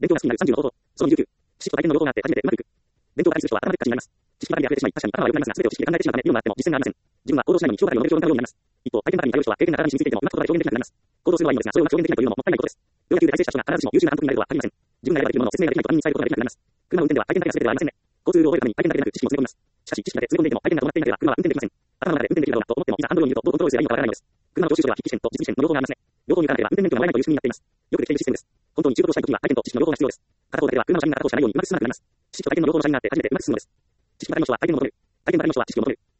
勉強が好きになる30の方法。その29。知識と体験の両方があって初めてうまくいく。勉強を愛する人は頭でっかちになります。知識ばかりで溢れてしまい、確かに頭は良くなりますが、全てを知識で考えてしまうため、議論があっても実践がありません。自分は行動しないのに評価が述べる評論家のようになります。一方、体験ばかりに頼る人は経験が体に染みついていてもうまく言葉で表現できなくなります。行動するのはいいのですが、それをうまく表現できないというのももったいないことです。要求で大成した人が必ずしも優秀な監督になれるとは限りません。自分がやればできるものを説明ができないと他人に伝えることができなくなります。車の運転では体験だけが全てではありませんね。交通ルールを覚えるために体験だけでなく知識も詰め込みます。しかし、知識だけ詰め込んでいても体験が伴っていなければ車は運転できません。頭の中で運転できるだろうなと思っても、いざハンドルを握るとどうコントロールすればいいのかわからないのです。車の教習所では筆記試験と実技試験の両方がありますね。両方に行かなければ運転免許がもらえないという仕組みになっています。よくできているシステムです。本当に仕事をしたいときは体験と知識の両方が必要です。片方だけでは車の車輪が片方しかないようにうまく進まなくなります。知識と体験の両方の車輪があって初めてうまく進むのです。知識ばかりの人は体験を求める。体験ばかりの人は知識を求める。